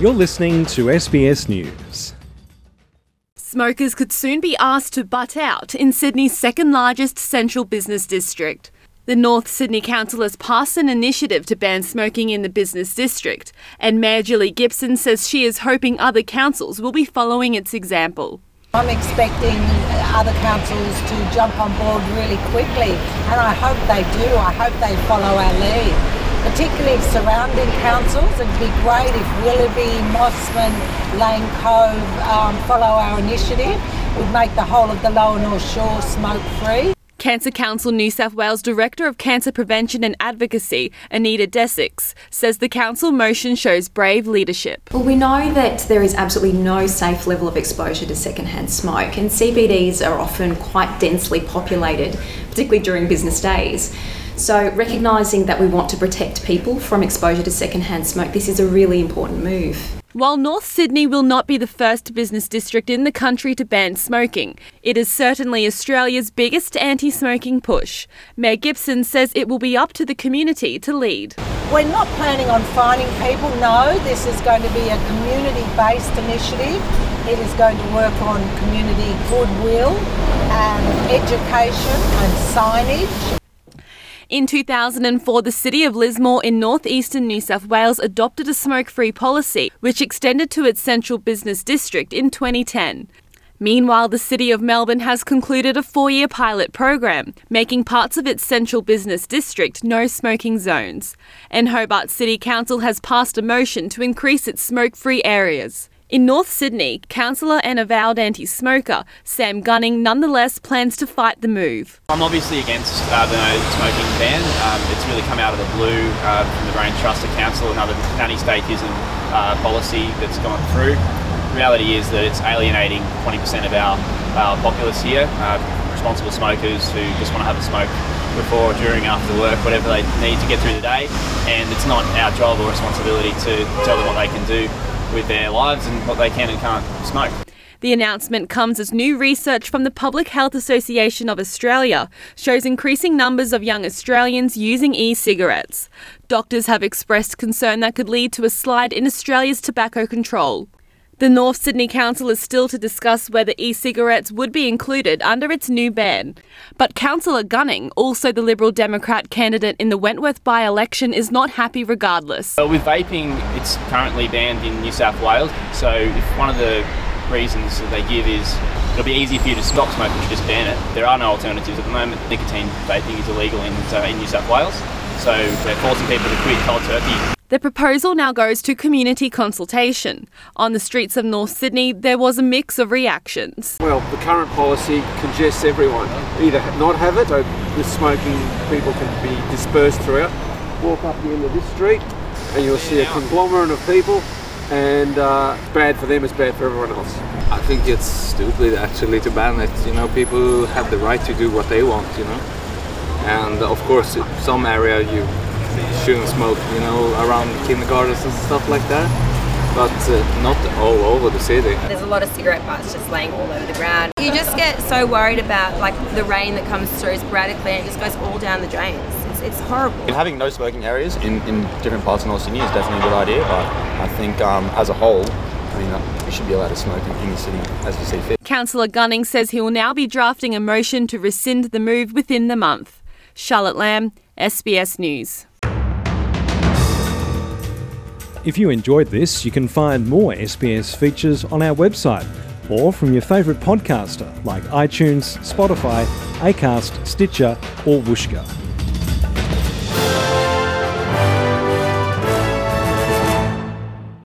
You're listening to SBS News. Smokers could soon be asked to butt out in Sydney's second largest central business district. The North Sydney Council has passed an initiative to ban smoking in the business district, and Mayor Julie Gibson says she is hoping other councils will be following its example. I'm expecting other councils to jump on board really quickly, and I hope they do. I hope they follow our lead. Particularly surrounding councils, it'd be great if Willoughby, Mossman, Lane Cove follow our initiative. We'd make the whole of the Lower North Shore smoke-free. Cancer Council New South Wales Director of Cancer Prevention and Advocacy, Anita Desix, says the council motion shows brave leadership. Well, we know that there is absolutely no safe level of exposure to secondhand smoke, and CBDs are often quite densely populated, particularly during business days. So recognising that we want to protect people from exposure to secondhand smoke, this is a really important move. While North Sydney will not be the first business district in the country to ban smoking, it is certainly Australia's biggest anti-smoking push. Mayor Gibson says it will be up to the community to lead. We're not planning on fining people, no. This is going to be a community-based initiative. It is going to work on community goodwill and education and signage. In 2004, the city of Lismore in northeastern New South Wales adopted a smoke-free policy, which extended to its central business district in 2010. Meanwhile, the city of Melbourne has concluded a 4-year pilot program, making parts of its central business district no smoking zones. And Hobart City Council has passed a motion to increase its smoke-free areas. In North Sydney, councillor and avowed anti-smoker Sam Gunning nonetheless plans to fight the move. I'm obviously against the no smoking ban. It's really come out of the blue from the Brain Trust Council, another anti-statism policy that's gone through. The reality is that it's alienating 20% of our populace here, responsible smokers who just want to have a smoke before, during, after work, whatever they need to get through the day, and it's not our job or responsibility to tell them what they can do with their lives and what they can and can't smoke. The announcement comes as new research from the Public Health Association of Australia shows increasing numbers of young Australians using e-cigarettes. Doctors have expressed concern that could lead to a slide in Australia's tobacco control. The North Sydney Council is still to discuss whether e-cigarettes would be included under its new ban. But Councillor Gunning, also the Liberal Democrat candidate in the Wentworth by-election, is not happy regardless. With vaping, it's currently banned in New South Wales, so if one of the reasons that they give is it'll be easy for you to stop smoking, you just ban it. There are no alternatives at the moment. Nicotine vaping is illegal in New South Wales, so they're forcing people to quit cold turkey. The proposal now goes to community consultation. On the streets of North Sydney, there was a mix of reactions. Well, the current policy congests everyone. Either not have it, so the smoking people can be dispersed throughout. Walk up the end of this street and you'll see a conglomerate of people, and it's bad for them, it's bad for everyone else. I think it's stupid actually to ban it. People have the right to do what they want, And of course, in some area you shouldn't smoke, around kindergartens and stuff like that, but not all over the city. There's a lot of cigarette butts just laying all over the ground. You just get so worried about the rain that comes through sporadically and it just goes all down the drains. It's horrible. Having no smoking areas in different parts of North Sydney is definitely a good idea, but I think as a whole, you should be allowed to smoke in the city as you see fit. Councillor Gunning says he will now be drafting a motion to rescind the move within the month. Charlotte Lamb, SBS News. If you enjoyed this, you can find more SBS features on our website or from your favourite podcaster like iTunes, Spotify, Acast, Stitcher or Whooshkaa.